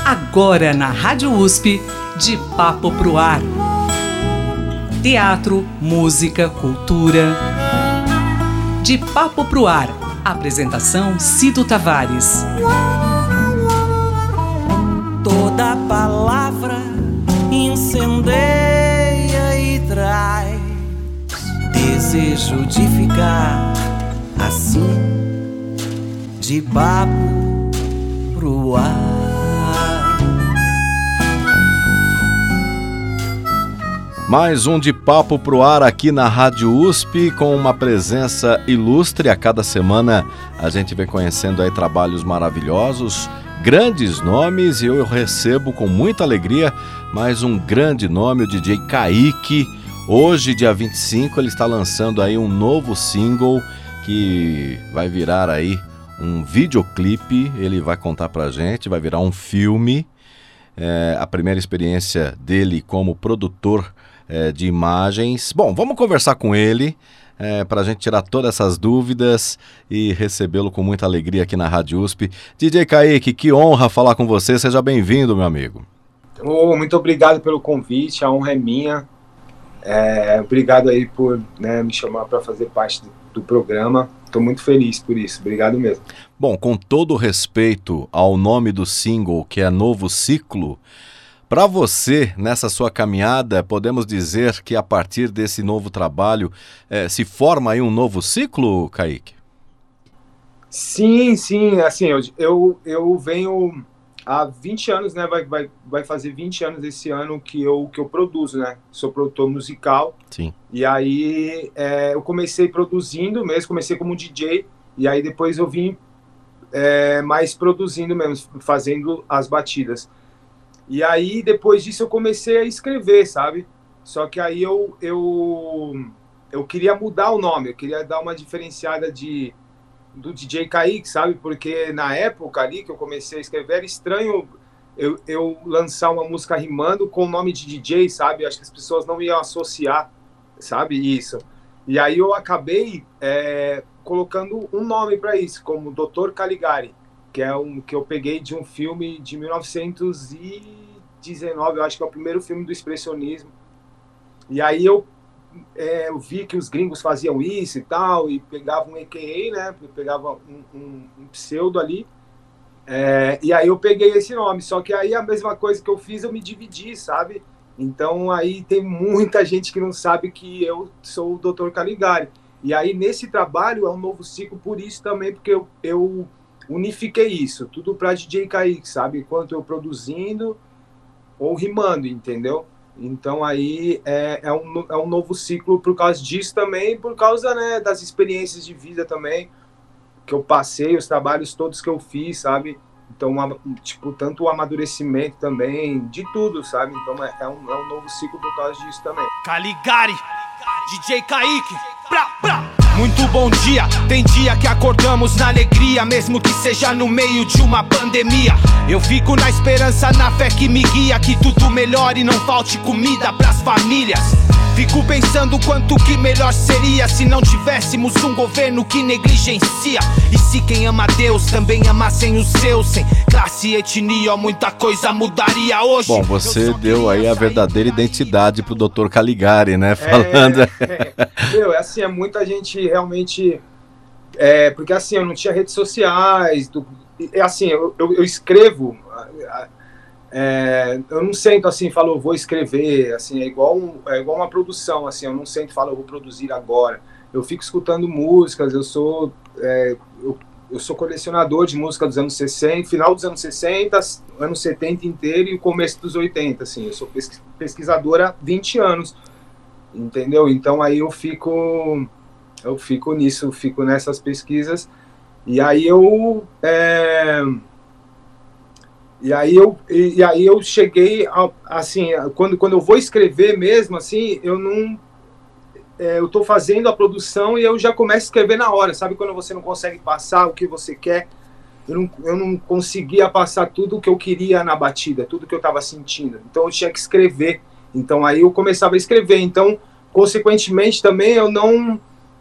Agora na Rádio USP, De Papo Pro Ar. Teatro, música, cultura. De Papo Pro Ar. Apresentação Cido Tavares. Toda palavra incendeia e traz desejo de ficar assim, de papo pro ar. Mais um De Papo Pro Ar aqui na Rádio USP, com uma presença ilustre. A cada semana a gente vem conhecendo aí trabalhos maravilhosos, grandes nomes, e eu recebo com muita alegria mais um grande nome, o DJ Kaique. Hoje, dia 25, ele está lançando aí um novo single que vai virar aí um videoclipe. Ele vai contar pra gente, vai virar um filme. A primeira experiência dele como produtor de imagens. Bom, vamos conversar com ele para a gente tirar todas essas dúvidas e recebê-lo com muita alegria aqui na Rádio USP. DJ Kaique, que honra falar com você, seja bem-vindo, meu amigo. Muito obrigado pelo convite, a honra é minha. Obrigado aí por me chamar para fazer parte do programa. Estou muito feliz por isso, obrigado mesmo. Bom, com todo respeito ao nome do single, que é Novo Ciclo, para você, nessa sua caminhada, podemos dizer que a partir desse novo trabalho se forma aí um novo ciclo, Kaique? Sim, assim, eu venho há 20 anos, né, vai fazer 20 anos esse ano que eu produzo, né, sou produtor musical. Sim. E aí eu comecei produzindo mesmo, comecei como DJ, e aí depois eu vim mais produzindo mesmo, fazendo as batidas. E aí, depois disso, eu comecei a escrever, sabe? Só que aí eu queria mudar o nome, eu queria dar uma diferenciada do DJ Kaique, sabe? Porque na época ali que eu comecei a escrever, era estranho eu lançar uma música rimando com o nome de DJ, sabe? Acho que as pessoas não iam associar, sabe? Isso. E aí eu acabei colocando um nome para isso, como Dr. Caligari, que é que eu peguei de um filme de 1919, eu acho que é o primeiro filme do expressionismo. E aí eu vi que os gringos faziam isso e tal, e pegavam um AKA, né? Pegava um pseudo ali. E aí eu peguei esse nome, só que aí a mesma coisa que eu fiz, eu me dividi, sabe? Então aí tem muita gente que não sabe que eu sou o Dr. Caligari. E aí nesse trabalho é um novo ciclo, por isso também, porque eu unifiquei isso, tudo para DJ Kaique, sabe? Enquanto eu produzindo ou rimando, entendeu? Então aí é um novo ciclo por causa disso também, por causa, né, das experiências de vida também que eu passei, os trabalhos todos que eu fiz, sabe? Então, tipo, tanto o amadurecimento também, de tudo, sabe? Então é um novo ciclo por causa disso também. Caligari, DJ Kaique, Muito bom dia, tem dia que acordamos na alegria, mesmo que seja no meio de uma pandemia. Eu fico na esperança, na fé que me guia, que tudo melhore e não falte comida pras famílias. Fico pensando quanto que melhor seria se não tivéssemos um governo que negligencia. E se quem ama Deus também amassem os seus, sem classe e etnia, muita coisa mudaria hoje. Bom, você deu aí a verdadeira identidade pro Dr. Caligari, né? Falando. Meu, assim, muita gente realmente... porque assim, eu não tinha redes sociais, assim, eu escrevo... eu não sento assim, falo, eu vou escrever, assim, é igual uma produção, assim, eu não sento e falo, eu vou produzir agora. Eu fico escutando músicas, eu sou colecionador de música dos anos 60, final dos anos 60, anos 70 inteiro e o começo dos 80, assim, eu sou pesquisador há 20 anos, entendeu? Então aí eu fico nisso, fico nessas pesquisas, e aí eu cheguei assim, quando eu vou escrever mesmo, assim, eu tô fazendo a produção e eu já começo a escrever na hora, sabe? Quando você não consegue passar o que você quer, eu não conseguia passar tudo o que eu queria na batida, tudo que eu tava sentindo, então eu tinha que escrever, então aí eu começava a escrever, então, consequentemente também eu não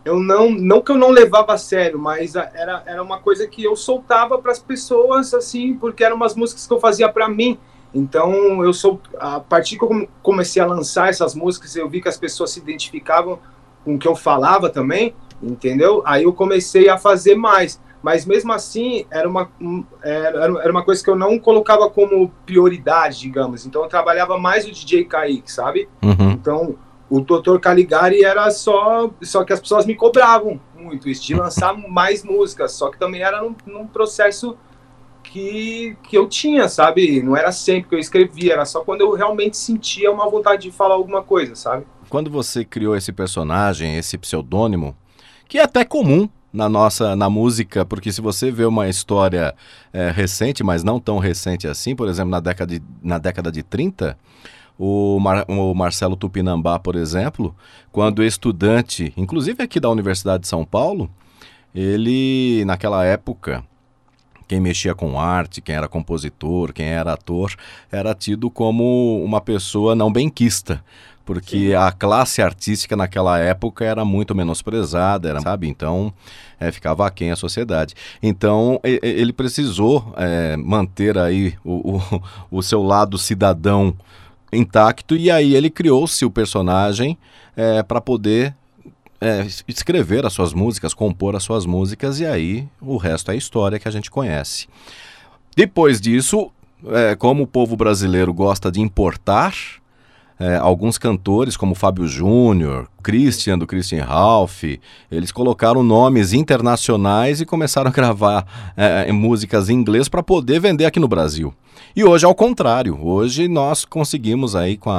não que eu não levava a sério, mas era uma coisa que eu soltava para as pessoas, assim, porque eram umas músicas que eu fazia para mim. Então, a partir que eu comecei a lançar essas músicas, eu vi que as pessoas se identificavam com o que eu falava também, entendeu? Aí eu comecei a fazer mais. Mas mesmo assim, era uma coisa que eu não colocava como prioridade, digamos. Então eu trabalhava mais o DJ Kaique, sabe? Uhum. Então o Dr. Caligari era só que as pessoas me cobravam muito isso, de lançar mais músicas. Só que também era num processo que eu tinha, sabe? Não era sempre que eu escrevia, era só quando eu realmente sentia uma vontade de falar alguma coisa, sabe? Quando você criou esse personagem, esse pseudônimo, que é até comum na música, porque se você vê uma história recente, mas não tão recente assim, por exemplo, na década de 30, o Marcelo Tupinambá, por exemplo, quando estudante, inclusive aqui da Universidade de São Paulo, ele, naquela época, quem mexia com arte, quem era compositor, quem era ator, era tido como uma pessoa não benquista, porque a classe artística naquela época era muito menosprezada, sabe? Então, ficava aquém a sociedade. Então, ele precisou manter aí o seu lado cidadão intacto, e aí ele criou-se o personagem para poder escrever as suas músicas, compor as suas músicas, e aí o resto é história que a gente conhece. Depois disso, como o povo brasileiro gosta de importar, alguns cantores como Fábio Júnior, Christian, do Christian Ralph, eles colocaram nomes internacionais e começaram a gravar músicas em inglês para poder vender aqui no Brasil. E hoje é ao contrário, hoje nós conseguimos aí com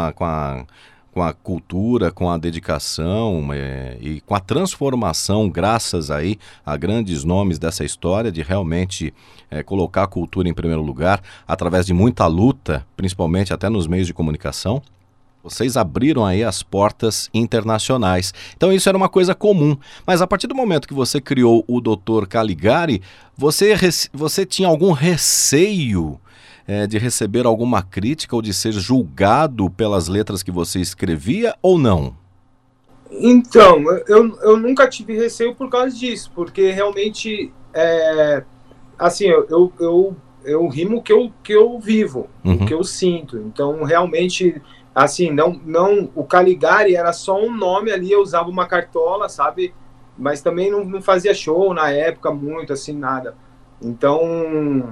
a cultura, com a dedicação e com a transformação, graças aí a grandes nomes dessa história, de realmente colocar a cultura em primeiro lugar, através de muita luta, principalmente até nos meios de comunicação. Vocês abriram aí as portas internacionais. Então isso era uma coisa comum. Mas a partir do momento que você criou o Dr. Caligari, você tinha algum receio de receber alguma crítica ou de ser julgado pelas letras que você escrevia ou não? Então, eu nunca tive receio por causa disso, porque realmente, assim, eu rimo o que eu vivo, o que eu sinto. Então, realmente, assim, não, o Caligari era só um nome ali, eu usava uma cartola, sabe? Mas também não fazia show na época muito, assim, nada. Então,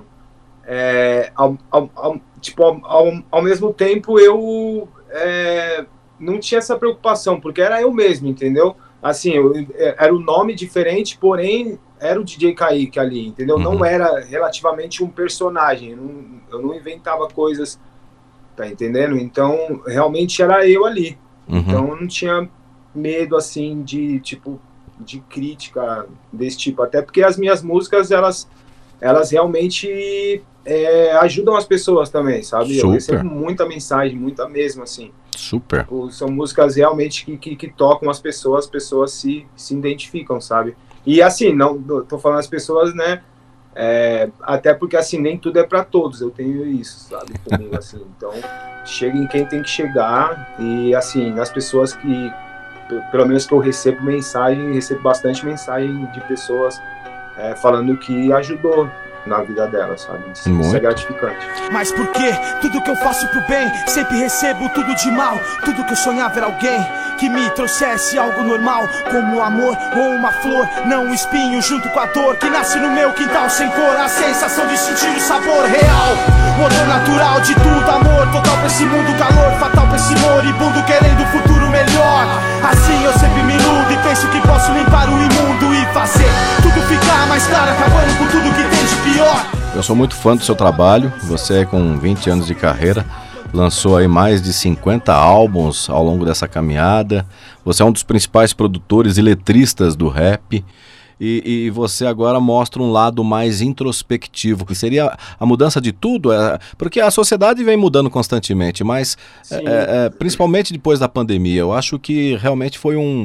ao mesmo tempo, eu não tinha essa preocupação, porque era eu mesmo, entendeu? Assim, era um nome diferente, porém, era o DJ Kaique ali, entendeu? Uhum. Não era relativamente um personagem, eu não inventava coisas, tá entendendo? Então, realmente era eu ali. Uhum. Então, eu não tinha medo, assim, de crítica desse tipo. Até porque as minhas músicas, elas realmente ajudam as pessoas também, sabe? Super. Eu recebo muita mensagem, muita mesmo, assim. Super. São músicas realmente que tocam as pessoas se identificam, sabe? E assim, não tô falando as pessoas, né? Até porque assim, nem tudo é pra todos, eu tenho isso, sabe? Comigo, assim. Então, chega em quem tem que chegar. E assim, nas pessoas que, pelo menos que eu recebo bastante mensagem de pessoas falando que ajudou na vida dela, sabe? Isso é gratificante. Mas por que tudo que eu faço pro bem, sempre recebo tudo de mal? Tudo que eu sonhava era alguém que me trouxesse algo normal, como o amor ou uma flor, não um espinho junto com a dor que nasce no meu quintal sem cor. A sensação de sentir o sabor real, o odor natural de tudo, amor total pra esse mundo, calor fatal pra esse moribundo querendo um futuro melhor. Assim eu sempre me iludo e penso que posso limpar o imundo e fazer tudo ficar mais claro, acabando com tudo que tem de pior. Eu sou muito fã do seu trabalho, você com 20 anos de carreira, lançou aí mais de 50 álbuns ao longo dessa caminhada, você é um dos principais produtores e letristas do rap, e você agora mostra um lado mais introspectivo, que seria a mudança de tudo, porque a sociedade vem mudando constantemente, mas principalmente depois da pandemia, eu acho que realmente foi um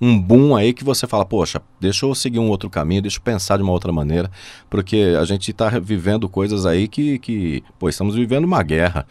um boom aí que você fala, poxa, deixa eu seguir um outro caminho, deixa eu pensar de uma outra maneira, porque a gente está vivendo coisas aí pô, estamos vivendo uma guerra.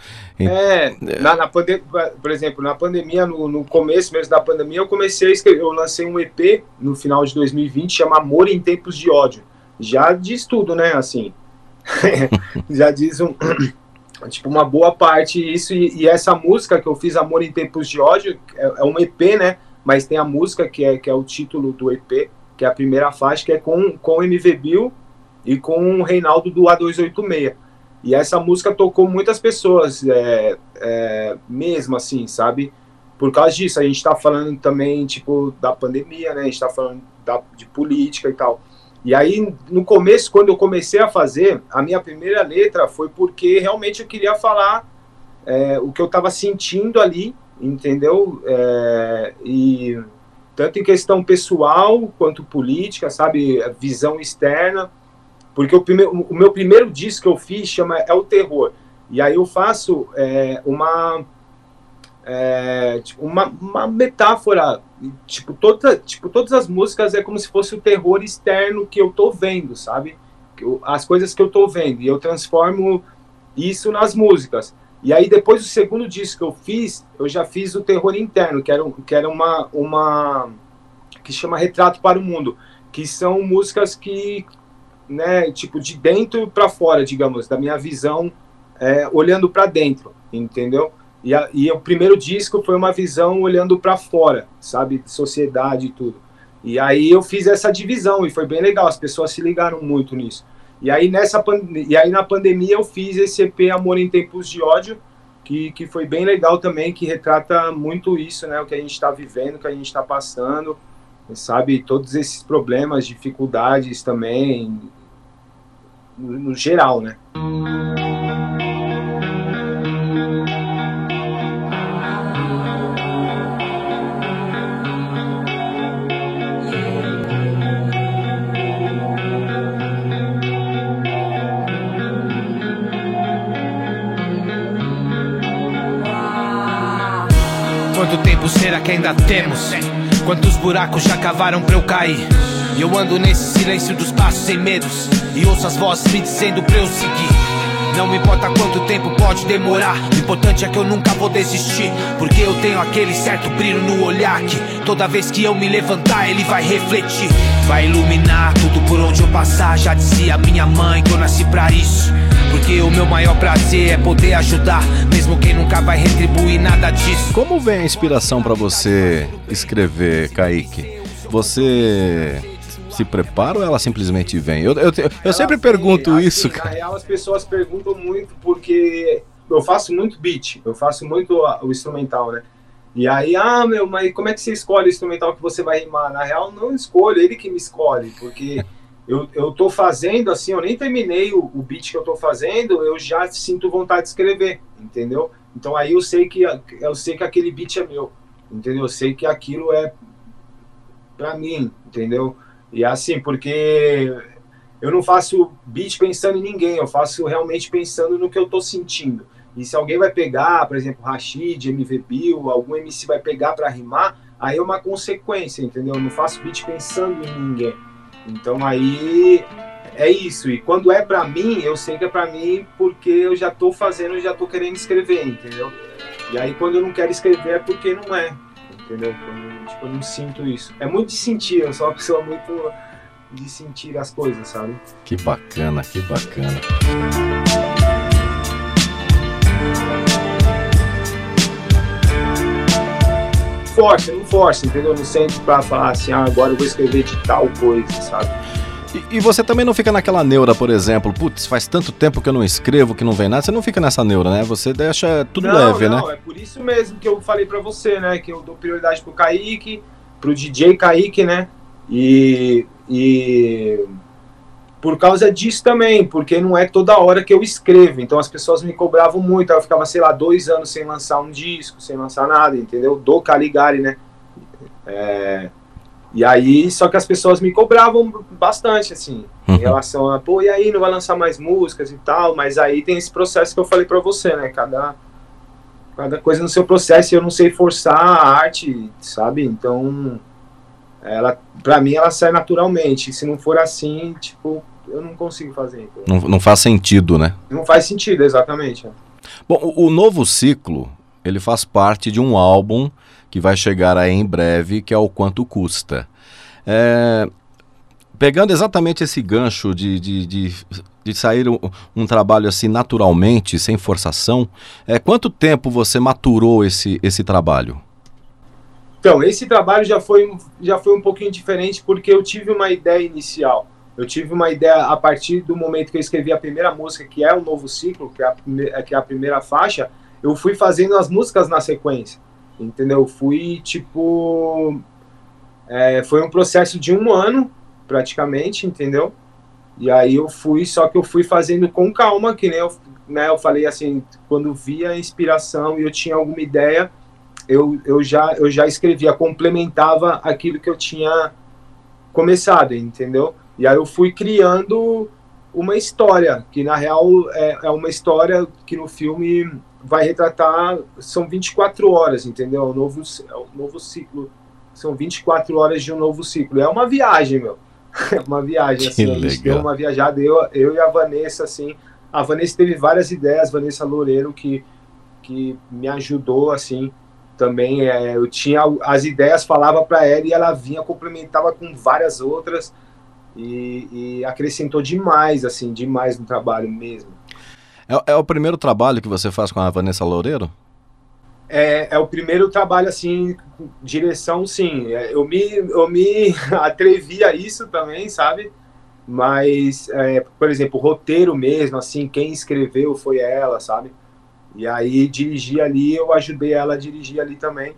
Por exemplo, na pandemia, no começo mesmo da pandemia, eu comecei a escrever, eu lancei um EP no final de 2020, chama Amor em Tempos de Ódio. Já diz tudo, né, assim, já diz tipo, uma boa parte isso, e essa música que eu fiz, Amor em Tempos de Ódio, é um EP, né, mas tem a música que é o título do EP, que é a primeira faixa, que é com o MV Bill e com o Reinaldo do A286. E essa música tocou muitas pessoas, mesmo assim, sabe? Por causa disso, a gente tá falando também, tipo, da pandemia, né? A gente tá falando de política e tal. E aí, no começo, quando eu comecei a fazer, a minha primeira letra foi porque realmente eu queria falar o que eu tava sentindo ali, entendeu? E tanto em questão pessoal quanto política, sabe? Visão externa. Porque o meu primeiro disco que eu fiz chama É o Terror. E aí eu faço uma metáfora. Tipo, todas as músicas é como se fosse o terror externo que eu tô vendo, sabe? As coisas que eu tô vendo. E eu transformo isso nas músicas. E aí depois do segundo disco que eu fiz, eu já fiz o terror interno, que era uma que chama Retrato para o Mundo, que são músicas que, né, tipo, de dentro para fora, digamos, da minha visão, olhando para dentro, entendeu? E o primeiro disco foi uma visão olhando para fora, sabe, de sociedade e tudo. E aí eu fiz essa divisão e foi bem legal, as pessoas se ligaram muito nisso. E aí na pandemia eu fiz esse EP Amor em Tempos de Ódio, que foi bem legal também, que retrata muito isso, né, o que a gente está vivendo, o que a gente está passando, sabe, todos esses problemas, dificuldades também, no geral, né. Quanto tempo será que ainda temos? Quantos buracos já cavaram pra eu cair? E eu ando nesse silêncio dos passos sem medos, e ouço as vozes me dizendo pra eu seguir. Não me importa quanto tempo pode demorar, o importante é que eu nunca vou desistir, porque eu tenho aquele certo brilho no olhar que toda vez que eu me levantar ele vai refletir, vai iluminar tudo por onde eu passar. Já dizia minha mãe que eu nasci pra isso, porque o meu maior prazer é poder ajudar, mesmo quem nunca vai retribuir nada disso. Como vem a inspiração pra você escrever, Kaique? Você se prepara ou ela simplesmente vem? Eu sempre pergunto assim, isso, cara. Na real, as pessoas perguntam muito porque eu faço muito beat, eu faço muito o instrumental, né? E aí, mas como é que você escolhe o instrumental que você vai rimar? Na real, não escolho, ele que me escolhe, porque eu tô fazendo assim, eu nem terminei o beat que eu tô fazendo, eu já sinto vontade de escrever, entendeu? Então aí eu sei que aquele beat é meu, entendeu? Eu sei que aquilo é pra mim, entendeu? E assim, porque eu não faço beat pensando em ninguém, eu faço realmente pensando no que eu tô sentindo. E se alguém vai pegar, por exemplo, Rashid, MV Bill, algum MC vai pegar pra rimar, aí é uma consequência, entendeu? Eu não faço beat pensando em ninguém. Então aí é isso. E quando é pra mim, eu sei que é pra mim porque eu já tô fazendo, eu já tô querendo escrever, entendeu? E aí quando eu não quero escrever é porque não é, entendeu? Quando, tipo, eu não sinto isso. É muito de sentir, eu sou uma pessoa muito de sentir as coisas, sabe? Que bacana, que bacana. Não força, entendeu? Não sente pra falar assim, agora eu vou escrever de tal coisa, sabe? E você também não fica naquela neura, por exemplo, putz, faz tanto tempo que eu não escrevo, que não vem nada, você não fica nessa neura, né? Você deixa tudo leve, né? Não, é por isso mesmo que eu falei pra você, né? Que eu dou prioridade pro Kaique, pro DJ Kaique, né? E por causa disso também, porque não é toda hora que eu escrevo, então as pessoas me cobravam muito, eu ficava, sei lá, 2 anos sem lançar um disco, sem lançar nada, entendeu? Do Caligari, né? E aí, só que as pessoas me cobravam bastante, assim, em relação a, pô, e aí, não vai lançar mais músicas e tal, mas aí tem esse processo que eu falei pra você, né? Cada coisa no seu processo, e eu não sei forçar a arte, sabe? Então, Pra mim, ela sai naturalmente. Se não for assim, tipo, eu não consigo fazer. Não faz sentido, né? Não faz sentido, exatamente. Bom, o novo ciclo, ele faz parte de um álbum que vai chegar aí em breve, que é o Quanto Custa. Pegando exatamente esse gancho de sair um trabalho assim naturalmente, sem forçação, quanto tempo você maturou esse trabalho? Então, esse trabalho já foi um pouquinho diferente, porque eu tive uma ideia inicial. Eu tive uma ideia a partir do momento que eu escrevi a primeira música, que é o novo ciclo, que é a primeira faixa, eu fui fazendo as músicas na sequência, entendeu? Fui, tipo... foi um processo de 1 ano, praticamente, entendeu? E aí só que eu fui fazendo com calma, que nem eu falei assim, quando via a inspiração e eu tinha alguma ideia, eu já escrevia, complementava aquilo que eu tinha começado, entendeu? E aí eu fui criando uma história, que na real é uma história que no filme vai retratar, são 24 horas, entendeu? O novo ciclo, são 24 horas de um novo ciclo. É uma viagem, meu. É uma viagem, assim, a gente deu uma viajada, eu e a Vanessa, assim, a Vanessa teve várias ideias, Vanessa Loureiro, que me ajudou, assim, também, eu tinha as ideias, falava para ela e ela vinha, complementava com várias outras e acrescentou demais, assim, demais no trabalho mesmo. É o primeiro trabalho que você faz com a Vanessa Loureiro? É o primeiro trabalho, assim, direção, sim. Eu me atrevi a isso também, sabe? Mas, por exemplo, o roteiro mesmo, assim, quem escreveu foi ela, sabe? E aí dirigir ali, eu ajudei ela a dirigir ali também.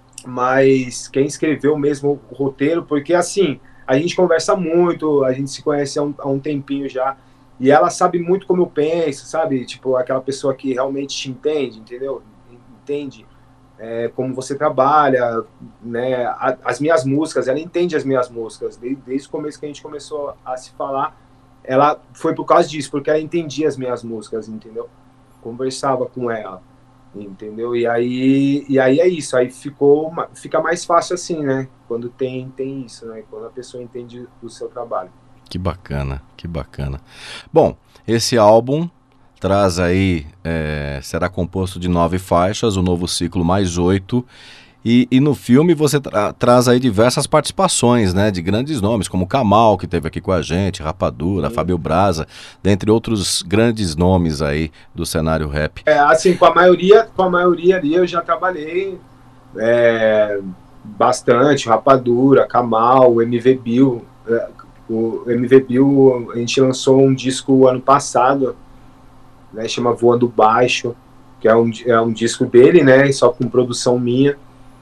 Mas quem escreveu mesmo o roteiro, porque assim, a gente conversa muito, a gente se conhece há um tempinho já, e ela sabe muito como eu penso, sabe? Tipo, aquela pessoa que realmente te entende, entendeu? Entende como você trabalha, né? As minhas músicas, ela entende as minhas músicas. Desde o começo que a gente começou a se falar, ela foi por causa disso, porque ela entendia as minhas músicas, entendeu? Conversava com ela, entendeu? E aí é isso, aí fica mais fácil assim, né? Quando tem isso, né? Quando a pessoa entende o seu trabalho. Que bacana, que bacana. Bom, esse álbum traz aí, será composto de 9 faixas, o novo ciclo mais 8, e no filme você traz aí diversas participações, né, de grandes nomes, como Kamal, que esteve aqui com a gente, Rapadura, Fábio Braza, dentre outros grandes nomes aí do cenário rap. Assim, com a maioria ali eu já trabalhei bastante, Rapadura, Kamal, o MV Bill. O MV Bill, a gente lançou um disco ano passado, né, chama Voando Baixo, que é um disco dele, né, só com produção minha.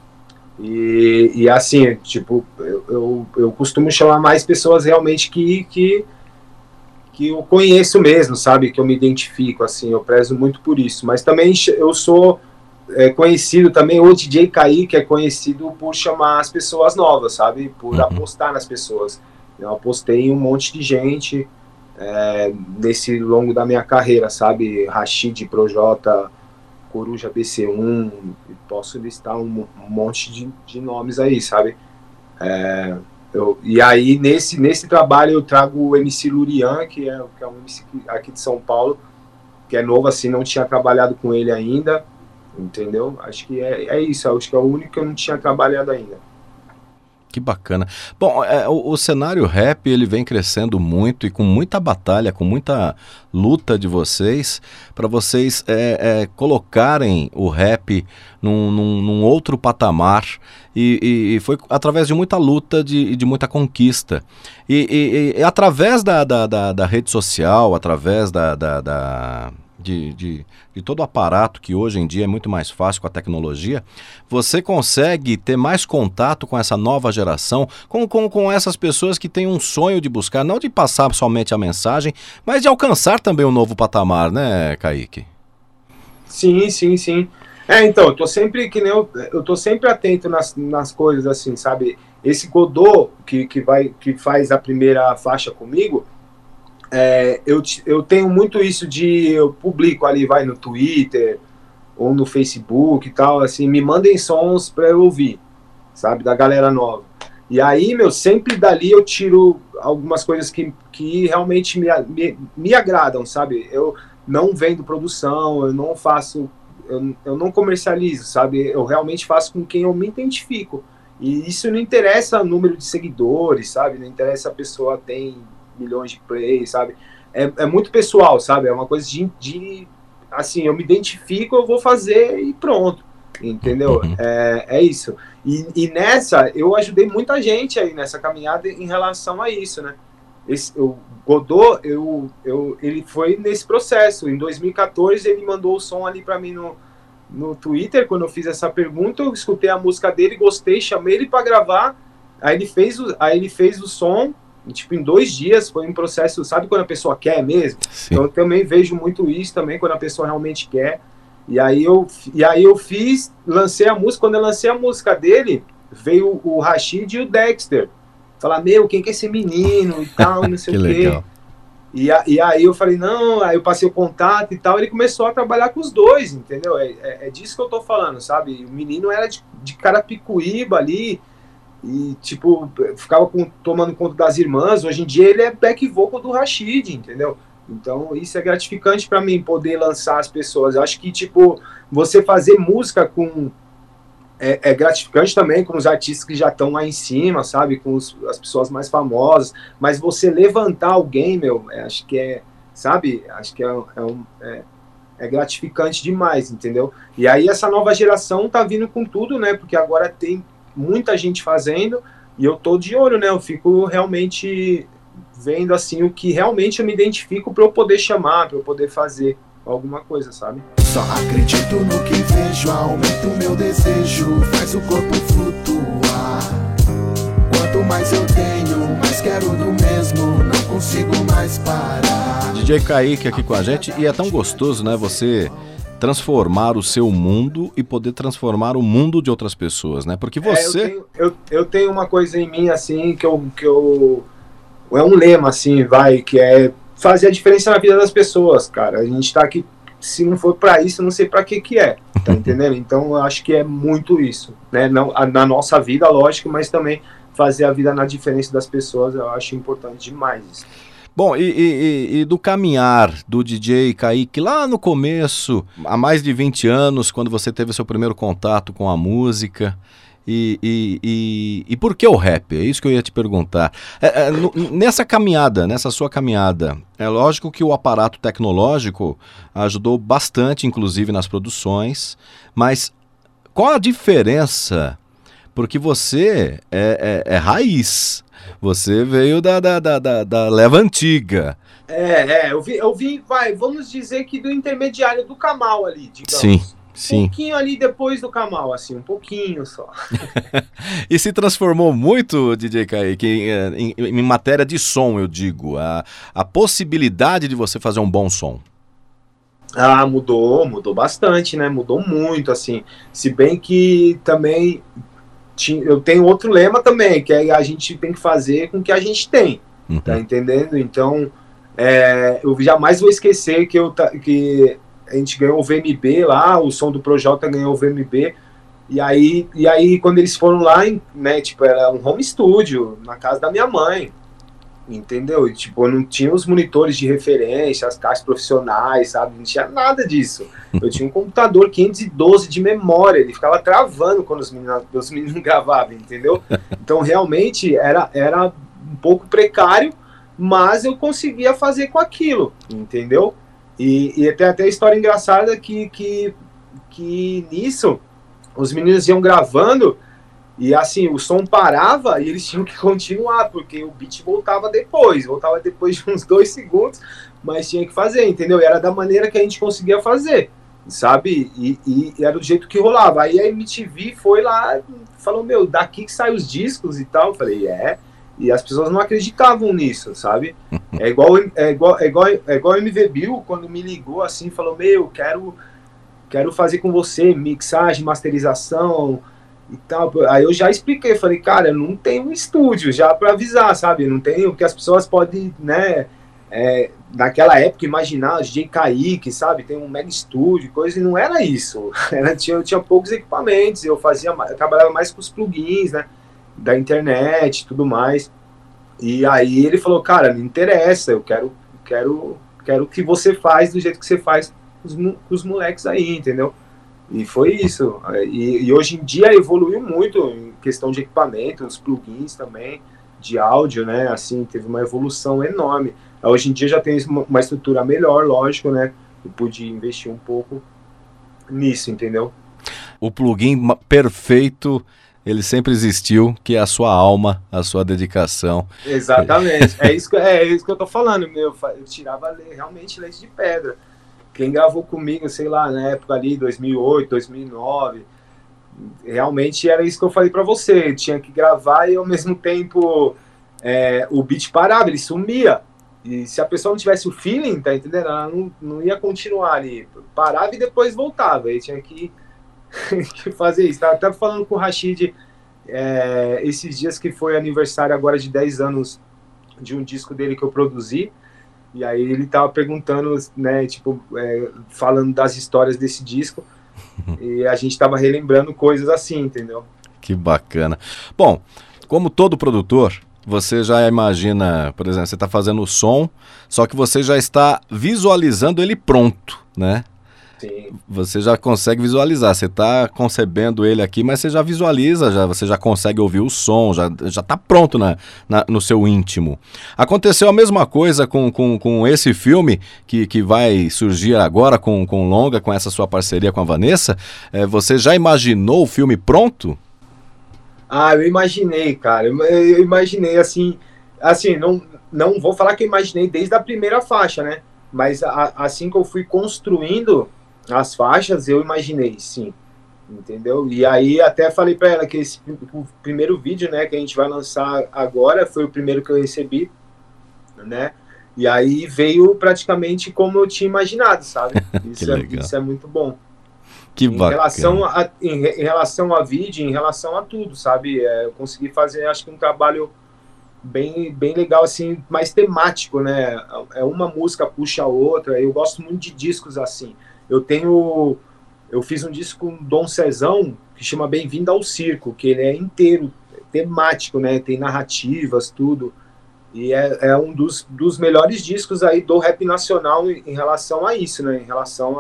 E assim, tipo, eu costumo chamar mais pessoas realmente que eu conheço mesmo, sabe, que eu me identifico, assim, eu prezo muito por isso. Mas também eu sou conhecido também, o DJ Kaique é conhecido por chamar as pessoas novas, sabe, por apostar nas pessoas. Eu apostei em um monte de gente nesse longo da minha carreira, sabe, Rashid, Projota, Coruja, BC1, posso listar um monte de nomes aí, sabe? E aí, nesse trabalho, eu trago o MC Lurian, que é um MC aqui de São Paulo, que é novo, assim, não tinha trabalhado com ele ainda, entendeu? Acho que é isso, acho que é o único que eu não tinha trabalhado ainda. Que bacana. Bom, o cenário rap, ele vem crescendo muito e com muita batalha, com muita luta de vocês, para vocês colocarem o rap num outro patamar, e foi através de muita luta, de muita conquista. E através da rede social, através de todo o aparato que hoje em dia é muito mais fácil com a tecnologia, você consegue ter mais contato com essa nova geração, com essas pessoas que têm um sonho de buscar, não de passar somente a mensagem, mas de alcançar também um novo patamar, né, Kaique? Sim. Então, eu tô sempre, eu tô sempre atento nas coisas, assim, sabe? Esse Godot que faz a primeira faixa comigo, eu tenho muito isso eu publico ali, vai no Twitter ou no Facebook e tal, assim, me mandem sons pra eu ouvir, sabe, da galera nova. E aí, meu, sempre dali eu tiro algumas coisas que realmente me agradam, sabe? Eu não vendo produção, eu não faço, eu não comercializo, sabe? Eu realmente faço com quem eu me identifico. E isso não interessa o número de seguidores, sabe? Não interessa a pessoa tem milhões de plays, sabe? É muito pessoal, sabe? É uma coisa assim, eu me identifico, eu vou fazer e pronto, entendeu? É isso. E nessa, eu ajudei muita gente aí nessa caminhada em relação a isso, né? O Godot, ele foi nesse processo. Em 2014, ele mandou o som ali para mim no Twitter, quando eu fiz essa pergunta, eu escutei a música dele, gostei, chamei ele para gravar, aí ele fez o som, tipo, em 2 dias, foi um processo, sabe quando a pessoa quer mesmo? Sim. Então eu também vejo muito isso também, quando a pessoa realmente quer. E aí eu lancei a música. Quando eu lancei a música dele, veio o Rashid e o Dexter falar, meu, quem que é esse menino e tal, não sei o quê. Legal. E aí eu falei, não, aí eu passei o contato e tal, ele começou a trabalhar com os dois, entendeu? É disso que eu tô falando, sabe? O menino era de Carapicuíba ali, e tipo, ficava tomando conta das irmãs. Hoje em dia ele é back vocal do Rashid, entendeu? Então isso é gratificante para mim, poder lançar as pessoas. Eu acho que, tipo, você fazer música com... É gratificante também com os artistas que já estão lá em cima, sabe? Com as pessoas mais famosas. Mas você levantar alguém, meu, acho que é... Sabe? Acho que é gratificante demais, entendeu? E aí essa nova geração tá vindo com tudo, né? Porque agora tem muita gente fazendo e eu tô de olho, né? Eu fico realmente vendo, assim, o que realmente eu me identifico para eu poder chamar, para eu poder fazer alguma coisa, sabe? Só acredito no que vejo, aumenta o meu desejo, faz o corpo flutuar. Quanto mais eu tenho, mais quero do mesmo, não consigo mais parar. DJ Kaique aqui com a gente, e é tão gostoso, né, você transformar o seu mundo e poder transformar o mundo de outras pessoas, né? Porque você... Eu tenho uma coisa em mim, assim, que eu é um lema, assim, que é fazer a diferença na vida das pessoas, cara. A gente tá aqui, se não for pra isso, eu não sei pra que é, tá entendendo? Então eu acho que é muito isso, né? Não, na nossa vida, lógico, mas também fazer a vida na diferença das pessoas, eu acho importante demais isso. Bom, e do caminhar do DJ Kaique lá no começo, há mais de 20 anos, quando você teve seu primeiro contato com a música, e por que o rap? É isso que eu ia te perguntar. Nessa caminhada, nessa sua caminhada, é lógico que o aparato tecnológico ajudou bastante, inclusive nas produções, mas qual a diferença? Porque você é raiz, você veio da leva antiga. Eu vi, vamos dizer que do intermediário do Kamal ali, digamos. Sim. Um pouquinho ali depois do Kamal, assim, um pouquinho só. E se transformou muito, DJ Kaique, em matéria de som, eu digo, a possibilidade de você fazer um bom som. Ah, mudou bastante, né? Mudou muito, assim. Se bem que também eu tenho outro lema também, que é a gente tem que fazer com o que a gente tem, tá entendendo? Então, eu jamais vou esquecer que a gente ganhou o VMB lá, o som do Projota ganhou o VMB, e aí quando eles foram lá, né, tipo, era um home studio, na casa da minha mãe, entendeu? E, tipo, não tinha os monitores de referência, as caixas profissionais, sabe? Não tinha nada disso. Eu tinha um computador 512 de memória, ele ficava travando quando os meninos gravavam, entendeu? Então, realmente, era um pouco precário, mas eu conseguia fazer com aquilo, entendeu? E tem até a história engraçada que nisso os meninos iam gravando e assim, o som parava e eles tinham que continuar, porque o beat voltava depois de uns 2 segundos, mas tinha que fazer, entendeu? E era da maneira que a gente conseguia fazer, sabe? E era do jeito que rolava. Aí a MTV foi lá, falou, meu, daqui que saem os discos e tal. Eu falei, e as pessoas não acreditavam nisso, sabe? É igual o MV Bill, quando me ligou assim, falou, meu, quero fazer com você mixagem, masterização e tal. Aí eu já expliquei, falei, cara, eu não tenho um estúdio já pra avisar, sabe? Eu não tenho, porque as pessoas podem, né, naquela época, imaginar DJ Kaique, sabe? Tem um mega estúdio, coisa, e não era isso. Eu tinha poucos equipamentos, eu trabalhava mais com os plugins, né? da internet e tudo mais. E aí ele falou, cara, me interessa, eu quero o que você faz do jeito que você faz com os moleques aí, entendeu? E foi isso. E hoje em dia evoluiu muito em questão de equipamento, os plugins também, de áudio, né? Assim, teve uma evolução enorme. Hoje em dia já tem uma estrutura melhor, lógico, né? Eu pude investir um pouco nisso, entendeu? O plugin perfeito, ele sempre existiu, que é a sua alma, a sua dedicação. Exatamente. É isso que eu tô falando, meu. Eu tirava realmente leite de pedra. Quem gravou comigo, sei lá, na época ali, 2008, 2009, realmente era isso que eu falei pra você. Eu tinha que gravar e ao mesmo tempo o beat parava, ele sumia. E se a pessoa não tivesse o feeling, tá entendendo? Ela não ia continuar ali. Parava e depois voltava. Aí tinha que fazer isso. Tava até falando com o Rashid esses dias que foi aniversário agora de 10 anos de um disco dele que eu produzi. E aí ele tava perguntando, né, tipo, falando das histórias desse disco. E a gente tava relembrando coisas assim, entendeu? Que bacana. Bom, como todo produtor, você já imagina, por exemplo, você está fazendo o som, só que você já está visualizando ele pronto, né? Sim. Você já consegue visualizar, você está concebendo ele aqui, mas você já visualiza, você já consegue ouvir o som, já está pronto no seu íntimo. Aconteceu a mesma coisa com esse filme que vai surgir agora com o longa, com essa sua parceria com a Vanessa. Você já imaginou o filme pronto? Ah, eu imaginei, cara. Eu imaginei, assim, não vou falar que eu imaginei desde a primeira faixa, né? Mas assim que eu fui construindo as faixas, eu imaginei, sim. Entendeu? E aí até falei pra ela que o primeiro vídeo, né, que a gente vai lançar agora, foi o primeiro que eu recebi, né? E aí veio praticamente como eu tinha imaginado, sabe? Isso é muito bom. Que bacana. Em relação a vídeo, em relação a tudo, sabe? Eu consegui fazer, acho que um trabalho bem legal, assim, mais temático, né? Uma música puxa a outra. Eu gosto muito de discos assim. Eu fiz um disco com Dom Cezão, que chama Bem-vindo ao Circo, que ele é inteiro temático, né? Tem narrativas, tudo. E é um dos melhores discos aí do rap nacional em relação a isso, né? Em relação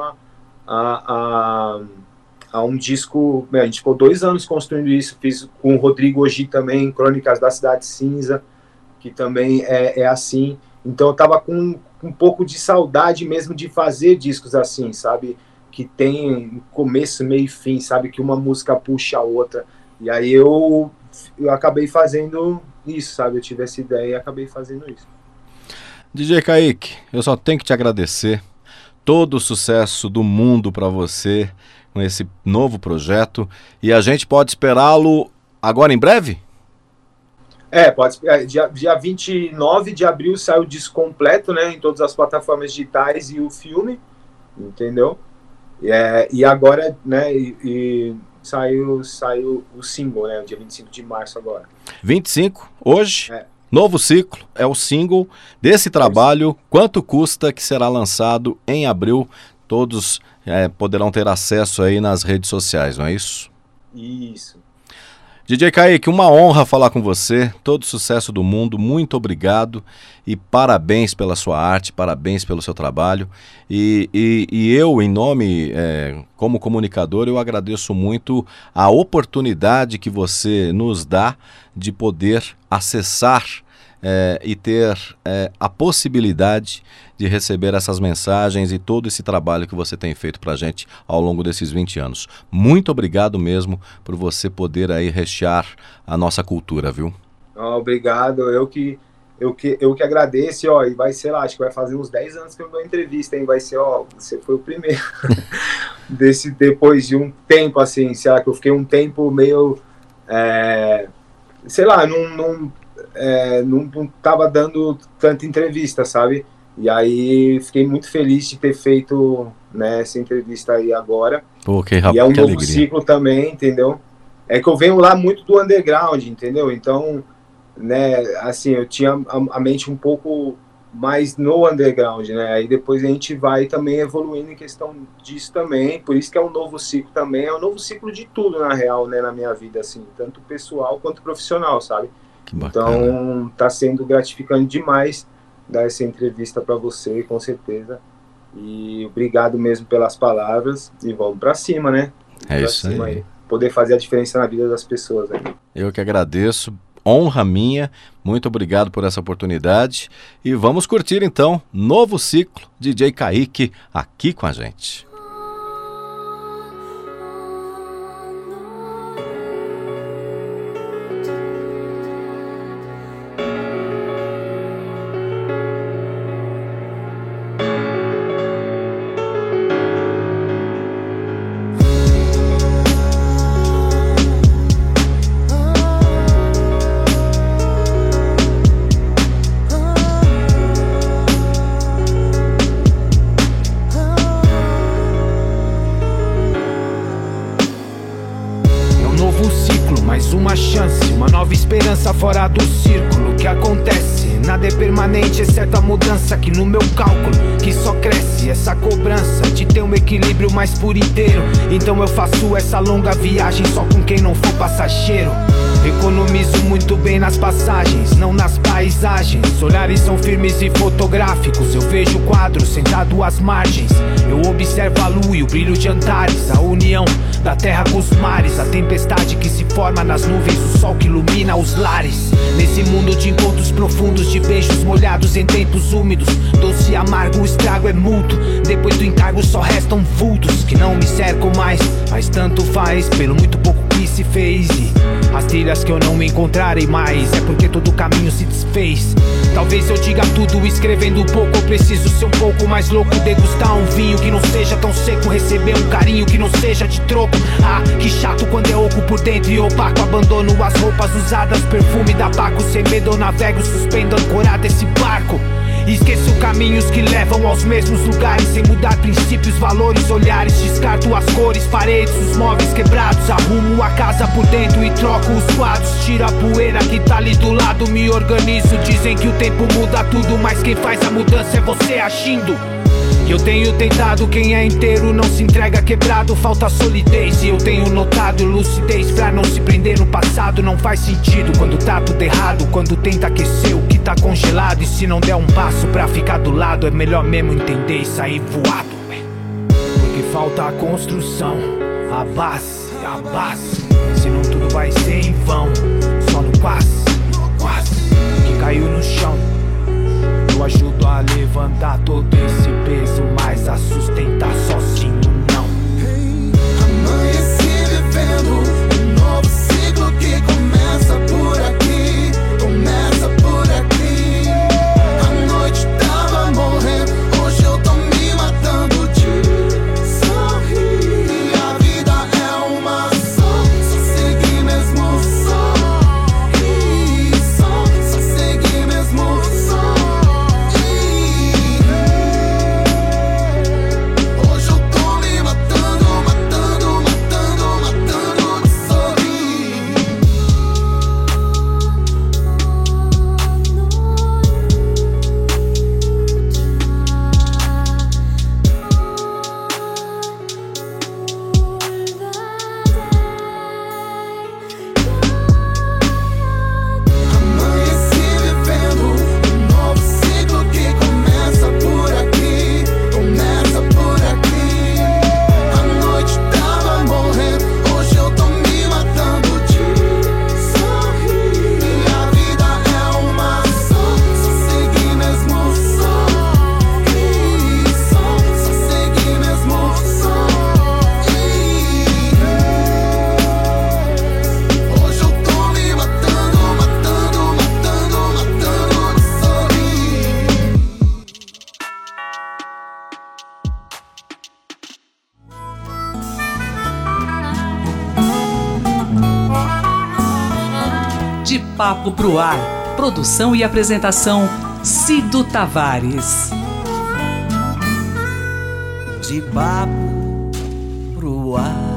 a um disco. A gente ficou 2 anos construindo isso. Fiz com o Rodrigo Ogi também, Crônicas da Cidade Cinza, que também é assim. Então eu tava com um pouco de saudade mesmo de fazer discos assim, sabe? Que tem começo, meio e fim, sabe? Que uma música puxa a outra. E aí eu acabei fazendo isso, sabe? Eu tive essa ideia e acabei fazendo isso. DJ Kaique, eu só tenho que te agradecer. Todo o sucesso do mundo para você com esse novo projeto. E a gente pode esperá-lo agora em breve? Pode. Dia 29 de abril sai o disco completo, né? Em todas as plataformas digitais e o filme, entendeu? E agora, né? Saiu o single, né? Dia 25 de março agora. 25, hoje? Novo ciclo, é o single desse trabalho. Quanto custa, que será lançado em abril? Todos poderão ter acesso aí nas redes sociais, não é isso? Isso. DJ Kaique, uma honra falar com você, todo sucesso do mundo, muito obrigado e parabéns pela sua arte, parabéns pelo seu trabalho. E eu, em nome, como comunicador, eu agradeço muito a oportunidade que você nos dá de poder acessar e ter a possibilidade de receber essas mensagens e todo esse trabalho que você tem feito pra gente ao longo desses 20 anos. Muito obrigado mesmo por você poder aí rechear a nossa cultura, viu? Obrigado, eu que agradeço, e vai ser lá, acho que vai fazer uns 10 anos que eu dou entrevista, hein? Vai ser, você foi o primeiro depois de um tempo, assim, sei lá, que eu fiquei um tempo meio, sei lá, não tava dando tanta entrevista, sabe? E aí fiquei muito feliz de ter feito, né, essa entrevista aí agora. Pô, que e é um novo alegria. Ciclo também, entendeu? É que eu venho lá muito do underground, entendeu? Então, né, assim, eu tinha a mente um pouco mais no underground, né? Aí depois a gente vai também evoluindo em questão disso também, por isso que é um novo ciclo também, é um novo ciclo de tudo, na real, né, na minha vida, assim, tanto pessoal quanto profissional, sabe? Que bacana. Então, tá sendo gratificante demais dar essa entrevista para você, com certeza, e obrigado mesmo pelas palavras, e vamos para cima, né? É isso aí. Poder fazer a diferença na vida das pessoas aí. Eu que agradeço. Honra minha, muito obrigado por essa oportunidade e vamos curtir então novo ciclo DJ Kaique aqui com a gente. Fora do círculo, o que acontece? Nada é permanente, exceto a mudança que no meu cálculo, que só cresce essa cobrança de ter um equilíbrio mais por inteiro. Então eu faço essa longa viagem só com quem não for passageiro. Economizo muito bem nas passagens, não nas paisagens. Olhares são firmes e fotográficos, eu vejo quadros sentado às margens. Eu observo a lua e o brilho de Antares, a união da terra com os mares, a tempestade que se forma nas nuvens, o sol que ilumina os lares. Nesse mundo de encontros profundos, de beijos molhados em tempos úmidos, doce e amargo, o estrago é mútuo. Depois do encargo só restam vultos que não me cercam mais, mas tanto faz pelo muito pouco que se fez. E as trilhas que eu não encontrarei mais é porque todo o caminho se desfez. Talvez eu diga tudo escrevendo pouco, eu preciso ser um pouco mais louco, degustar um vinho que não seja tão seco, receber um carinho que não seja de troco. Ah, que chato quando é oco por dentro e opaco. Abandono as roupas usadas, perfume da Paco. Sem medo eu navego, suspendo ancorado esse barco. Esqueço caminhos que levam aos mesmos lugares, sem mudar princípios, valores, olhares. Descarto as cores, paredes, os móveis quebrados. Arrumo a casa por dentro e troco os quadros. Tiro a poeira que tá ali do lado, me organizo. Dizem que o tempo muda tudo, mas quem faz a mudança é você agindo. Eu tenho tentado, quem é inteiro não se entrega quebrado, falta solidez. E eu tenho notado lucidez pra não se prender no passado. Não faz sentido quando tá tudo errado, quando tenta aquecer o que tá congelado. E se não der um passo pra ficar do lado, é melhor mesmo entender e sair voado. Porque falta a construção, a base. Senão tudo vai ser em vão, só no quase que caiu no chão. Eu ajudo a levantar todo esse peso, mas a sustentar sozinho não. Amanheci vivendo um novo ciclo que começa por aqui, começa por aqui. A noite tava morrendo, hoje eu tô me matando de sorrir. A vida é uma só seguir mesmo só seguir mesmo só. De Papo pro Ar, produção e apresentação Cido Tavares. De papo pro ar.